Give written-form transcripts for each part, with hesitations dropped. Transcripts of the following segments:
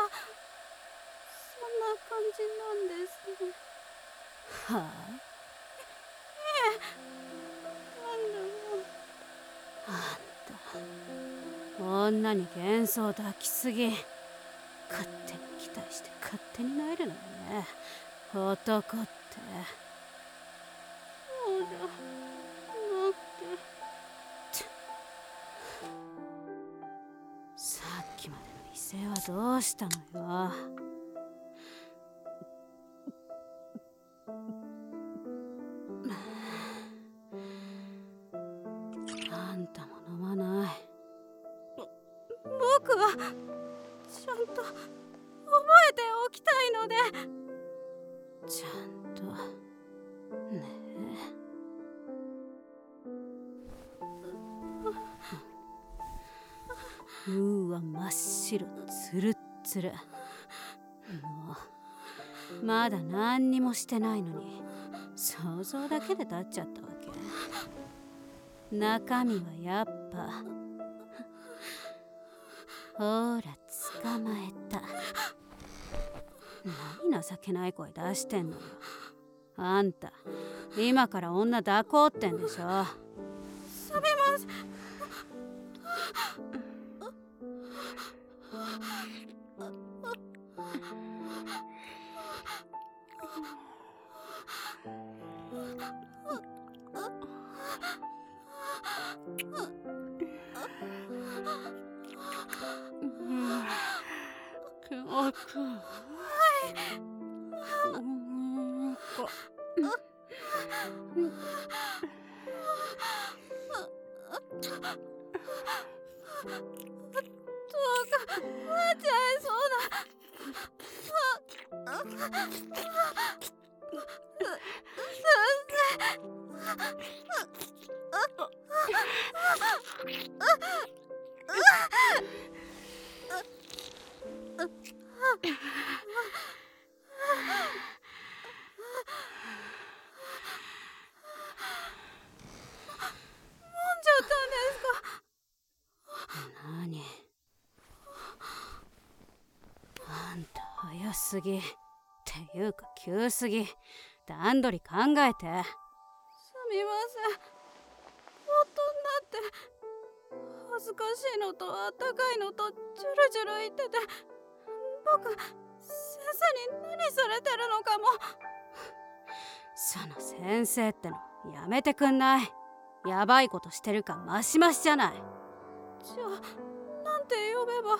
そんな感じなんですね。 はあ。 なんでも。 あんた女に幻想抱きすぎ。勝手に期待して勝手に萎えるのよね、男って。 そうじゃなくて。 さっきまでの威勢はどうしたのよ。あんたも飲まない？ 僕はちゃんと覚えておきたいので。 ちゃんとねえ。うわ、真っ白つるっつる。もうまだ何にもしてないのに想像だけで立っちゃったわけ。中身はやっぱほら捕まえた。何情けない声出してんのよ。あんた今から女抱こうってんでしょ。 すみません。 何？あんた早すぎっていうか急すぎ。段取り考えて。 すみません。大人って恥ずかしいのとあったかいのとジュルジュル言ってて、僕先生に何されてるのかも。 その先生ってのやめてくんない？やばいことしてるかマシマシじゃない。 じゃあなんて呼べば。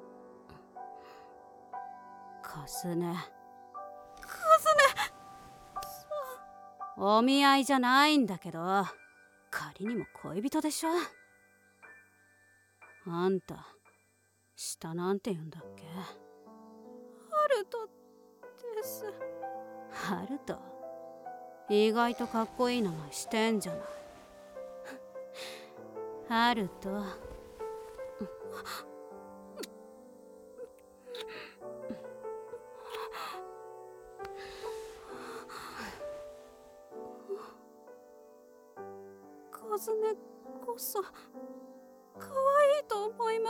カズネ。 カズネ。 お見合いじゃないんだけど、仮にも恋人でしょ。あんた下なんて言うんだっけ？ ハルトです。 ハルト？意外とかっこいい名前してんじゃない。ハルト。 カズネこそ可愛いと思います。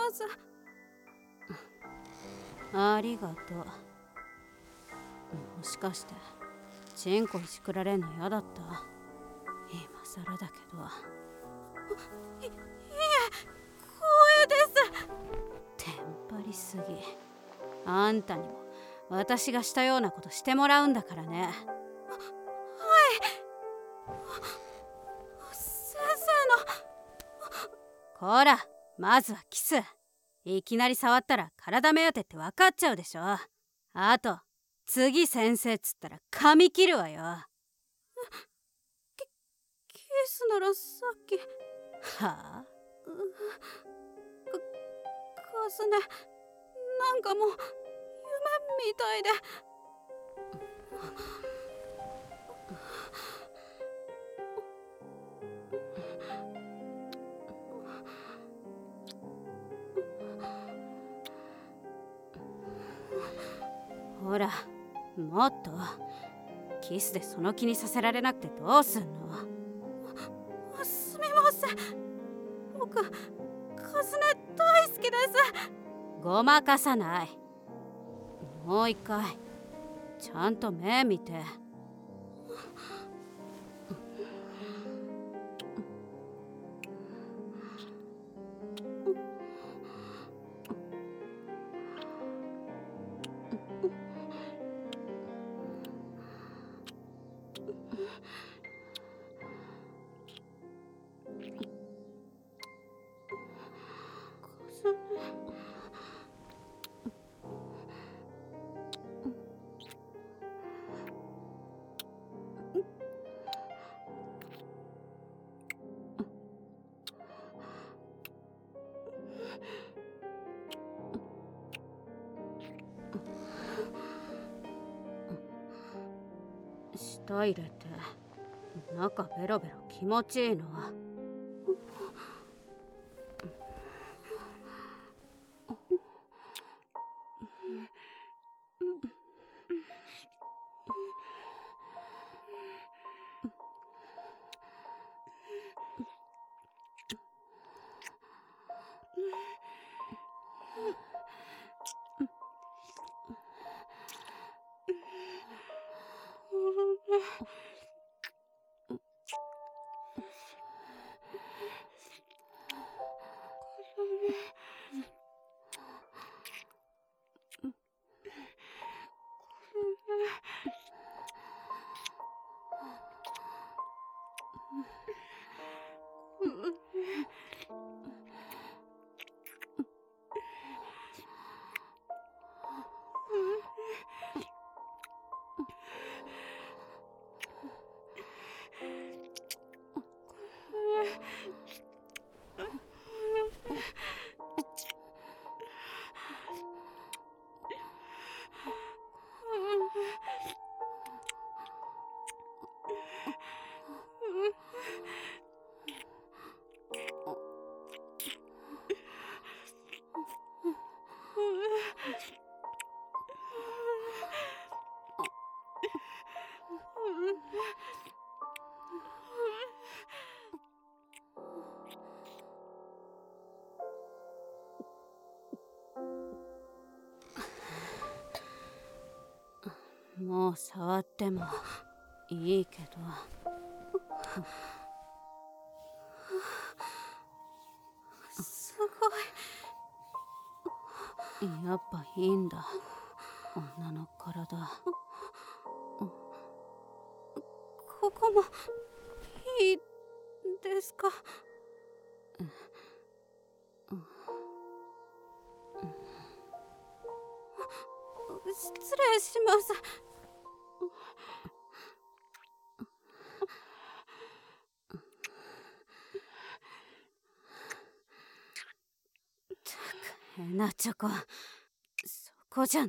ありがとう。もしかしてチンコいじくられんの嫌だった？今更だけど。 いえ光栄です。 テンパりすぎ。あんたにも私がしたようなことしてもらうんだからね。 はい。先生の。 こら、まずはキス。いきなり触ったら体目当てって分かっちゃうでしょ。あと次先生っつったら髪切るわよ。 キスならさっき。 はあ？ カズネ、なんかもう夢みたいで。 ほら、もっとキスでその気にさせられなくてどうすんの？ すみません。僕カズネ大好きです。 ごまかさない。 もう一回ちゃんと目見て。舌入れて中ベロベロ気持ちいいの。もう触ってもいいけど。 すごい。やっぱいいんだ、女の体。 ここもいいですか？失礼します。 変なチョコ、そこじゃない。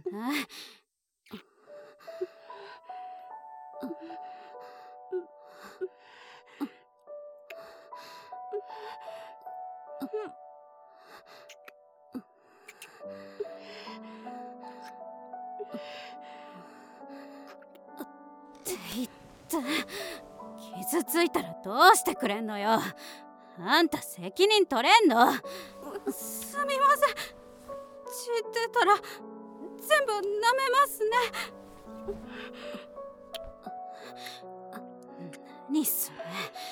って言った。傷ついたらどうしてくれんのよ。あんた責任取れんの？ すみません。血出たら全部舐めますね。 何それ。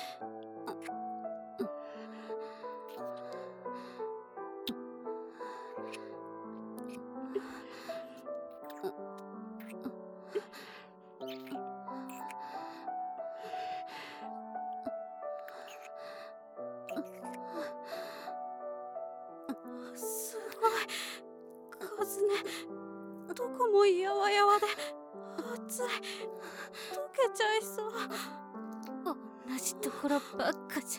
すごい。カズネ、どこもやわやわで熱い。溶けちゃいそう。 同じところばっかじゃ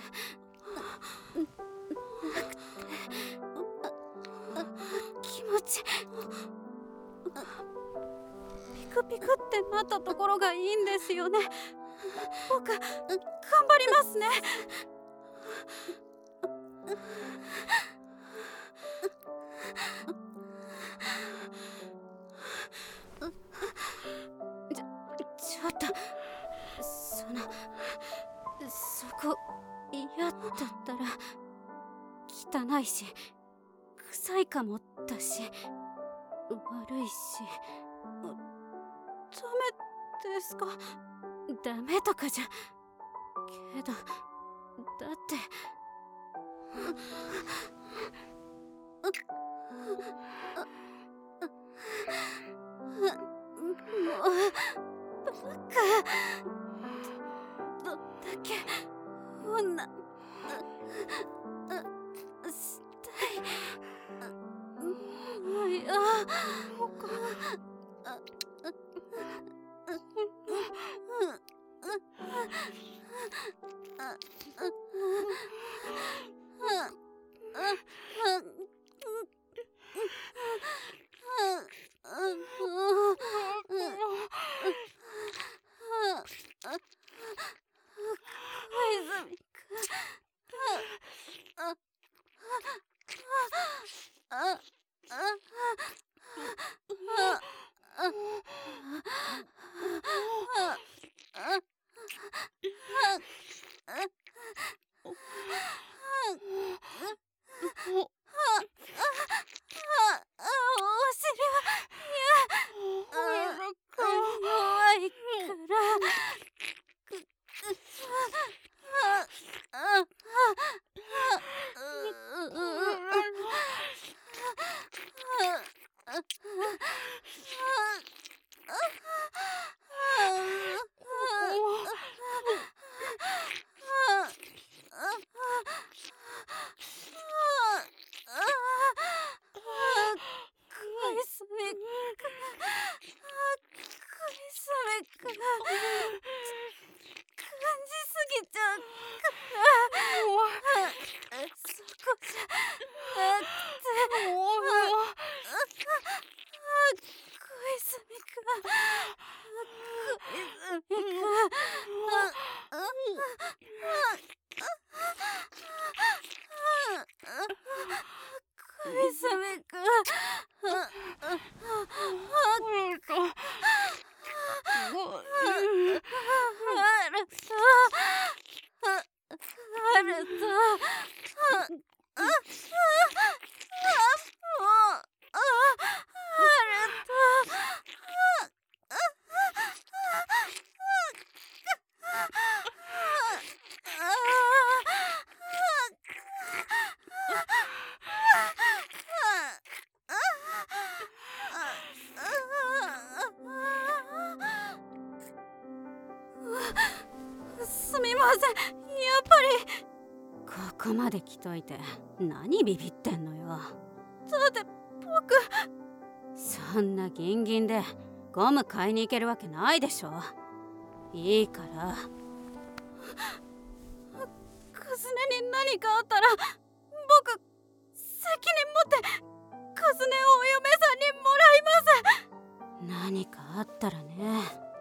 なくて、気持ちピクピクってなったところがいいんですよね。僕頑張りますね。 ちょっと、そこ嫌だったら汚いし臭いかもだし悪いしダメですか？ ダメとかじゃけど、だってバカ、どんだけ女したいのよ。 すみません、やっぱり。 ここまで来といて何ビビってんのよ。 だって僕、 そんなギンギンでゴム買いに行けるわけないでしょ。いいから。 カズネに何かあったら僕責任持ってカズネをお嫁さんにもらいます。 何かあったらね。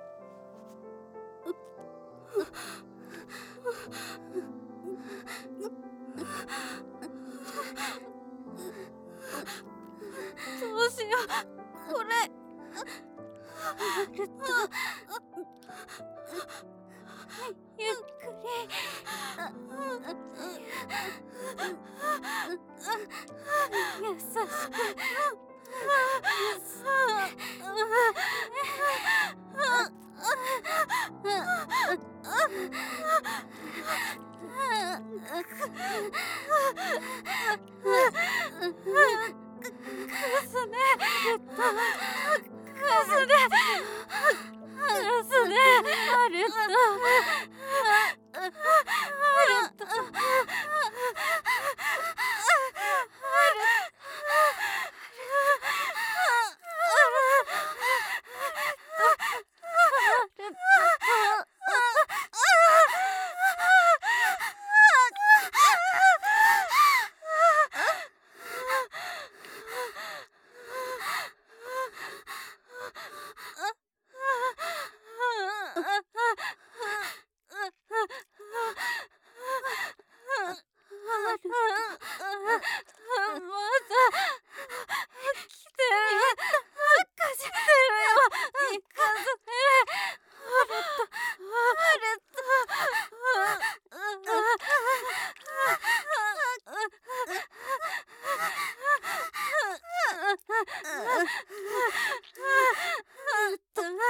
どうしよう、これ。 ルト、ゆっくり。優しく。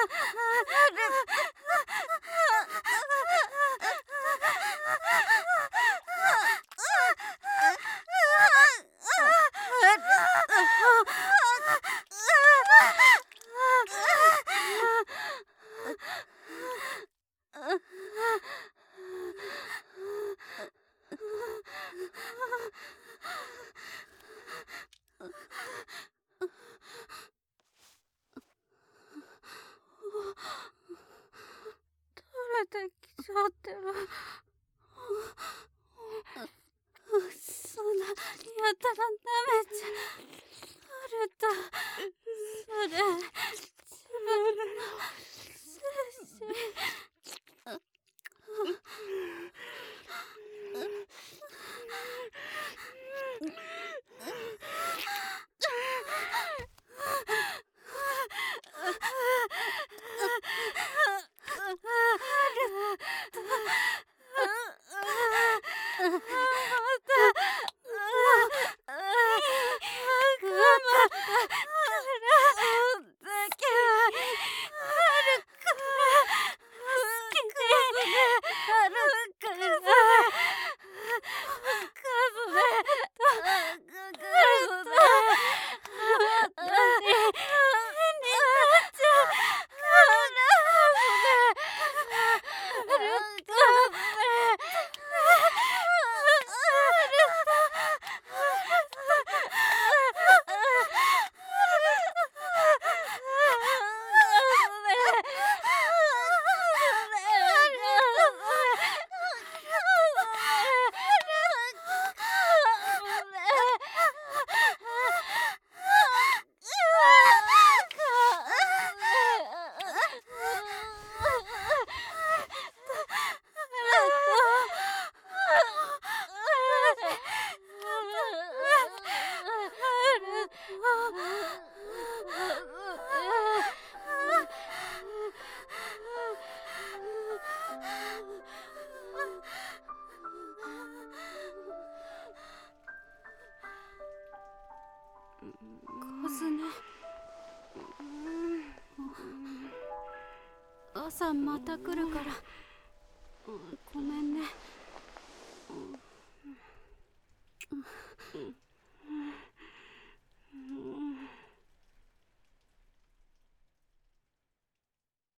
垂れてきちゃってる。そんなやったらダメじゃ。あれだ、それ自分の精神。朝また来るから、ごめんね。